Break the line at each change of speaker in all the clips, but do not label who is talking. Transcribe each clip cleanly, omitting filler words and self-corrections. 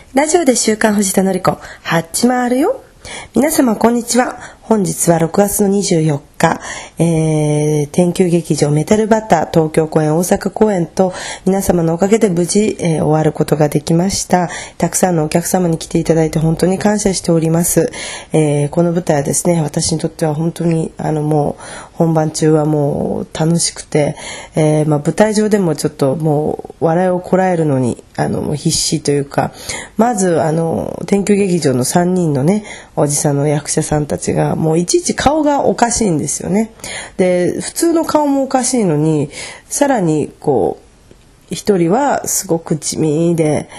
ラジオで週刊藤田のり子始まるよ。皆様こんにちは。本日は6月の24日、天球劇場メタルバター東京公演大阪公演と皆様のおかげで無事、終わることができました。たくさんのお客様に来ていただいて本当に感謝しております。この舞台はですね、私にとっては本当にもう本番中はもう楽しくて、舞台上でもちょっともう笑いをこらえるのにもう必死というか、まず天球劇場の3人のねおじさんの役者さんたちがもういちいち顔がおかしいんですよね。で普通の顔もおかしいのにさらにこう一人はすごく地味で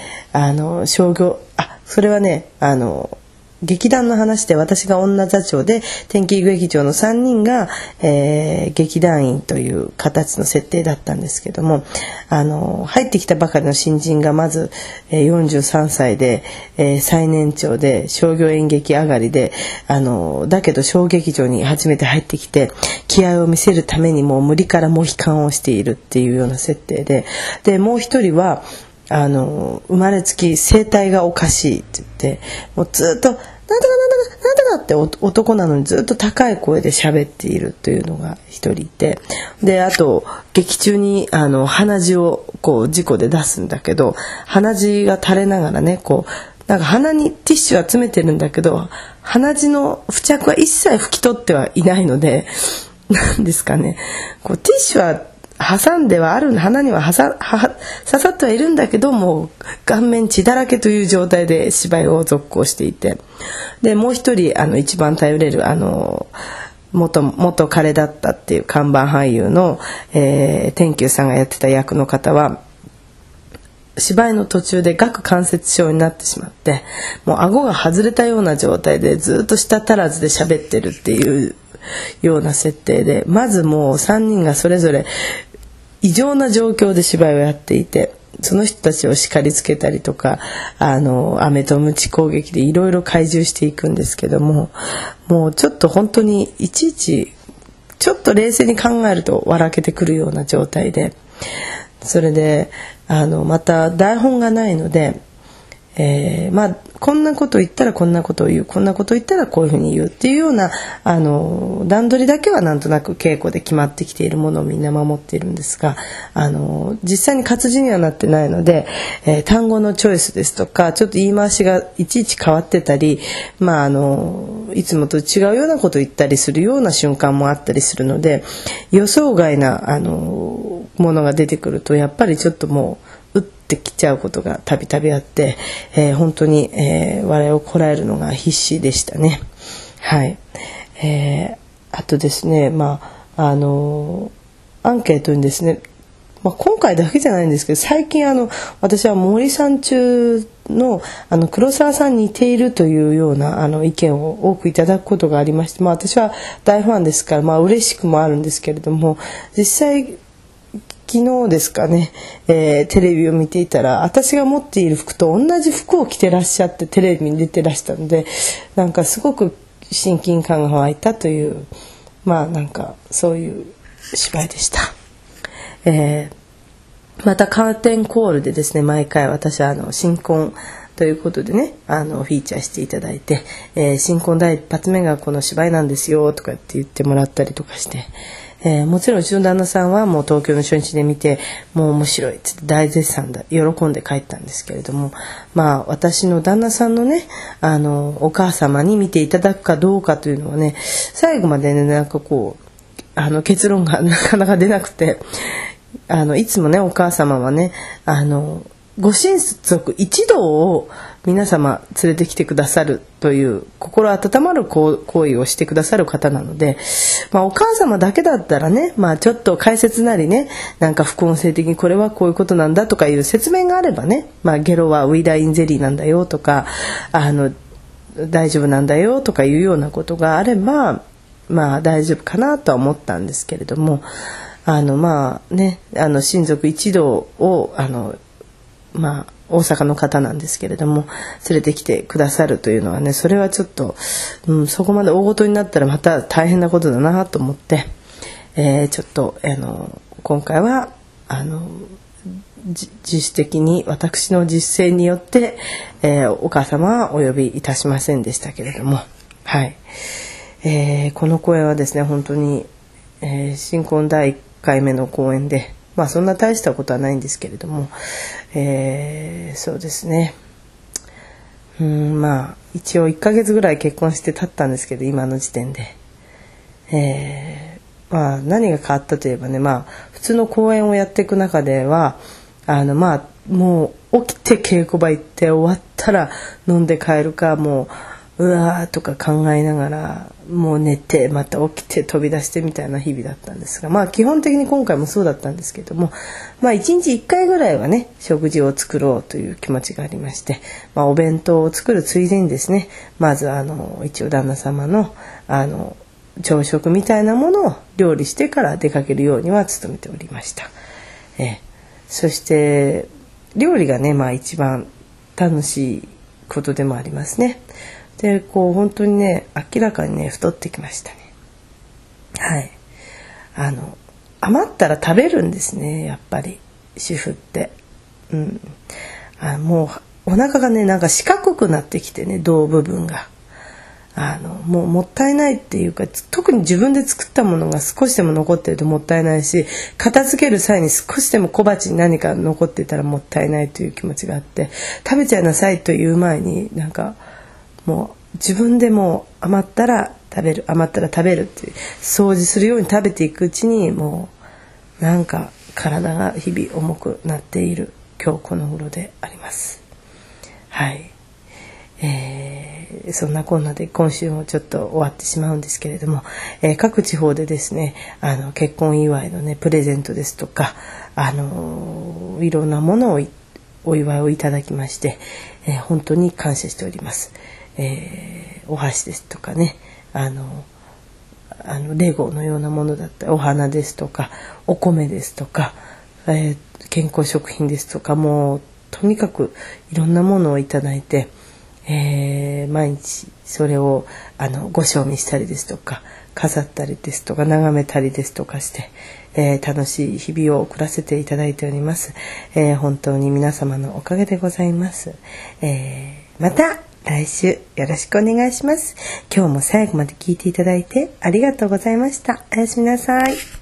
それはね劇団の話で、私が女座長で天気劇場の3人が、劇団員という形の設定だったんですけども、入ってきたばかりの新人がまず、43歳で、最年長で商業演劇上がりでだけど小劇場に初めて入ってきて気合を見せるためにもう無理からモヒカンをしているっていうような設定で、もう一人は生まれつき声帯がおかしいって言って、もうずっとなんとかって男なのにずっと高い声で喋っているというのが一人いて、であと劇中に鼻血をこう事故で出すんだけど、鼻血が垂れながらねこうなんか鼻にティッシュは詰めてるんだけど鼻血の付着は一切拭き取ってはいないので、なんですかね、こうティッシュは挟んではある、鼻には刺さってはいるんだけども顔面血だらけという状態で芝居を続行していて、でもう一人一番頼れる元彼だったっていう看板俳優の、天球さんがやってた役の方は芝居の途中で顎関節症になってしまって、もう顎が外れたような状態でずっと舌足らずで喋ってるっていうような設定で、まずもう3人がそれぞれ異常な状況で芝居をやっていて、その人たちを叱りつけたりとか飴と鞭攻撃でいろいろ懐柔していくんですけども、もうちょっと本当にいちいちちょっと冷静に考えると笑けてくるような状態で、それでまた台本がないので、こんなこと言ったらこんなことを言う、こんなこと言ったらこういうふうに言うっていうような段取りだけはなんとなく稽古で決まってきているものをみんな守っているんですが、実際に活字にはなってないので、単語のチョイスですとかちょっと言い回しがいちいち変わってたり、いつもと違うようなことを言ったりするような瞬間もあったりするので、予想外なものが出てくるとやっぱりちょっともう打ってきちゃうことがたびたびあって、本当に、笑いをこらえるのが必死でしたね。はい。あとですね、アンケートにですね、今回だけじゃないんですけど、最近私は森さん中の黒沢さんに似ているというような意見を多くいただくことがありまして、私は大ファンですから、嬉しくもあるんですけれども、実際昨日ですかね、テレビを見ていたら私が持っている服と同じ服を着てらっしゃってテレビに出てらしたので、なんかすごく親近感が湧いたという、なんかそういう芝居でした。またカーテンコールでですね、毎回私は新婚ということでねフィーチャーしていただいて、新婚第一発目がこの芝居なんですよとかって言ってもらったりとかして、もちろんうちの旦那さんはもう東京の初日で見てもう面白いって大絶賛だ喜んで帰ったんですけれども、私の旦那さんのねお母様に見ていただくかどうかというのはね、最後までねなんかこう結論がなかなか出なくて、いつもねお母様はねご親族一同を皆様連れてきてくださるという心温まる行為をしてくださる方なので、お母様だけだったらね、ちょっと解説なりね、なんか副音声的にこれはこういうことなんだとかいう説明があればね、ゲロはウィダインゼリーなんだよとか大丈夫なんだよとかいうようなことがあれば大丈夫かなとは思ったんですけれども、親族一同を大阪の方なんですけれども連れてきてくださるというのはね、それはちょっと、そこまで大事になったらまた大変なことだなと思って、ちょっと今回は自主的に私の実践によって、お母様はお呼びいたしませんでしたけれども、はい、この公演はですね本当に、新婚第1回目の公演で、そんな大したことはないんですけれども、そうですね、一応1ヶ月ぐらい結婚して経ったんですけど、今の時点で、何が変わったといえばね、普通の公演をやっていく中ではもう起きて稽古場行って終わったら飲んで帰るか、もうわーとか考えながらもう寝てまた起きて飛び出してみたいな日々だったんですが、基本的に今回もそうだったんですけども、1日1回ぐらいはね食事を作ろうという気持ちがありまして、お弁当を作るついでにですね、まず一応旦那様の朝食みたいなものを料理してから出かけるようには努めておりました。そして料理がね、一番楽しいことでもありますね。で本当にね明らかにね太ってきましたね。はい、余ったら食べるんですね、やっぱり主婦って。もうお腹がねなんか四角くなってきてね、胴部分がもうもったいないっていうか、特に自分で作ったものが少しでも残ってるともったいないし、片付ける際に少しでも小鉢に何か残っていたらもったいないという気持ちがあって、食べちゃいなさいという前になんかもう自分でも余ったら食べるって掃除するように食べていくうちに、もうなんか体が日々重くなっている今日この頃であります。はい、そんなこんなで今週もちょっと終わってしまうんですけれども、各地方でですね結婚祝いのねプレゼントですとかいろんなものをお祝いをいただきまして、本当に感謝しております。お箸ですとかね、レゴのようなものだったり、お花ですとかお米ですとか、健康食品ですとか、もうとにかくいろんなものをいただいて、毎日それをご賞味したりですとか飾ったりですとか眺めたりですとかして、楽しい日々を送らせていただいております。本当に皆様のおかげでございます。また来週よろしくお願いします。今日も最後まで聞いていただいてありがとうございました。おやすみなさい。